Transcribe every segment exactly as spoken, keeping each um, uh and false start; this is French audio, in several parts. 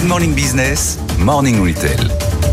Good Morning Business, Morning Retail.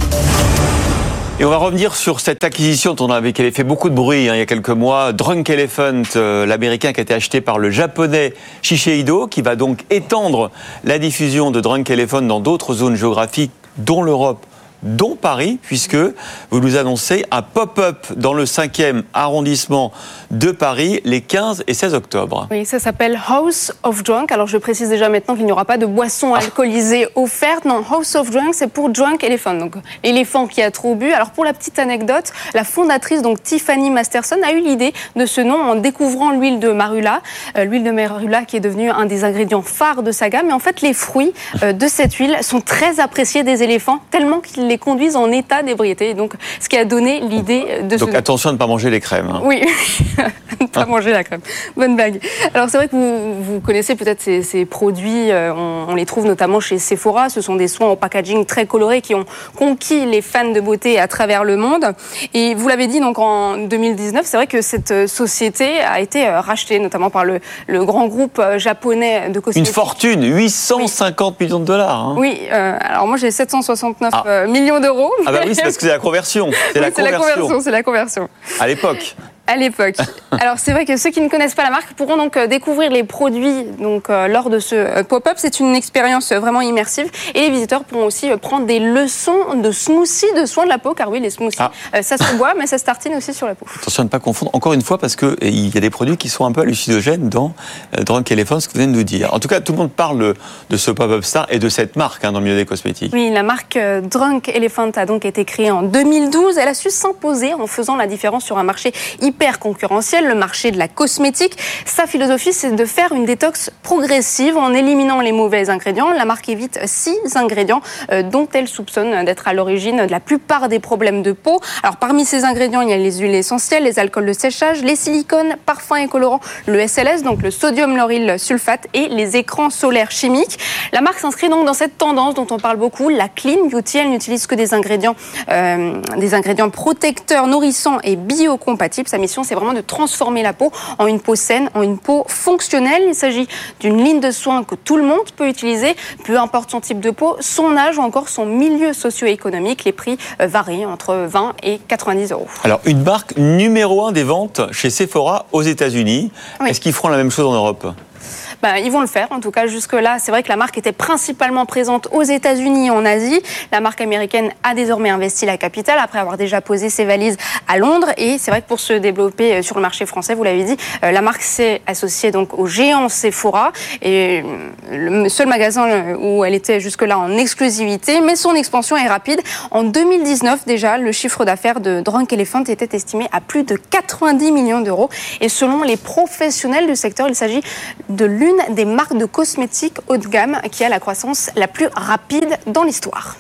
Et on va revenir sur cette acquisition dont on avait, qui avait fait beaucoup de bruit hein, il y a quelques mois. Drunk Elephant, euh, l'américain qui a été acheté par le japonais Shiseido, qui va donc étendre la diffusion de Drunk Elephant dans d'autres zones géographiques, dont l'Europe, dont Paris, puisque vous nous annoncez un pop-up dans le cinquième arrondissement de Paris les quinze et seize octobre. Oui, ça s'appelle House of Drunk. Alors je précise déjà maintenant qu'il n'y aura pas de boissons alcoolisées offertes. Non, House of Drunk, c'est pour Drunk Elephant, donc l'éléphant qui a trop bu. Alors pour la petite anecdote, la fondatrice, donc Tiffany Masterson, a eu l'idée de ce nom en découvrant l'huile de marula. Euh, l'huile de marula qui est devenue un des ingrédients phares de sa gamme. Mais en fait, les fruits euh, de cette huile sont très appréciés des éléphants, tellement qu'ils les conduisent en état d'ébriété. Donc, ce qui a donné l'idée de ce... Donc, attention à ne pas manger les crèmes. Hein. Oui, ne pas manger la crème. Bonne blague. Alors, c'est vrai que vous, vous connaissez peut-être ces, ces produits. Euh, on, on les trouve notamment chez Sephora. Ce sont des soins au packaging très colorés qui ont conquis les fans de beauté à travers le monde. Et vous l'avez dit, donc, en deux mille dix-neuf, c'est vrai que cette société a été rachetée, notamment par le, le grand groupe japonais de cosmétiques. Une fortune, huit cent cinquante oui. millions de dollars. Hein. Oui, euh, alors moi j'ai sept cent soixante-neuf ah. euh, millions d'euros. Ah bah oui, c'est parce que c'est la conversion. C'est, oui, la, c'est conversion. la conversion. C'est la conversion. À l'époque. À l'époque. Alors c'est vrai que ceux qui ne connaissent pas la marque pourront donc découvrir les produits donc euh, lors de ce pop-up. C'est une expérience vraiment immersive et les visiteurs pourront aussi prendre des leçons de smoothie de soins de la peau, car oui, les smoothies, ah. euh, ça se boit mais ça se tartine aussi sur la peau. Attention à ne pas confondre encore une fois, parce que il y a des produits qui sont un peu hallucinogènes dans euh, Drunk Elephant, ce que vous venez de nous dire. En tout cas, tout le monde parle de ce pop-up star et de cette marque hein, dans le milieu des cosmétiques. Oui, la marque euh, Drunk Elephant a donc été créée en deux mille douze. Elle a su s'imposer en faisant la différence sur un marché hyper concurrentiel, le marché de la cosmétique. Sa philosophie, c'est de faire une détox progressive en éliminant les mauvais ingrédients. La marque évite six ingrédients euh, dont elle soupçonne d'être à l'origine de la plupart des problèmes de peau. Alors parmi ces ingrédients, il y a les huiles essentielles, les alcools de séchage, les silicones, parfums et colorants, le S L S, donc le sodium lauryl sulfate, et les écrans solaires chimiques. La marque s'inscrit donc dans cette tendance dont on parle beaucoup, la clean beauty. Elle n'utilise que des ingrédients, euh, des ingrédients protecteurs, nourrissants et biocompatibles. Sa mission, c'est vraiment de transformer la peau en une peau saine, en une peau fonctionnelle. Il s'agit d'une ligne de soins que tout le monde peut utiliser, peu importe son type de peau, son âge ou encore son milieu socio-économique. Les prix varient entre vingt et quatre-vingt-dix euros. Alors, une marque numéro un des ventes chez Sephora aux États-Unis. Oui. Est-ce qu'ils feront la même chose en Europe ? Ben, ils vont le faire. En tout cas, jusque-là, c'est vrai que la marque était principalement présente aux États-Unis et en Asie. La marque américaine a désormais investi la capitale après avoir déjà posé ses valises à Londres. Et c'est vrai que pour se développer sur le marché français, vous l'avez dit, la marque s'est associée donc au géant Sephora. Et le seul magasin où elle était jusque-là en exclusivité. Mais son expansion est rapide. En deux mille dix-neuf, déjà, le chiffre d'affaires de Drunk Elephant était estimé à plus de quatre-vingt-dix millions d'euros. Et selon les professionnels du secteur, il s'agit de l'une des marques de cosmétiques haut de gamme qui a la croissance la plus rapide dans l'histoire.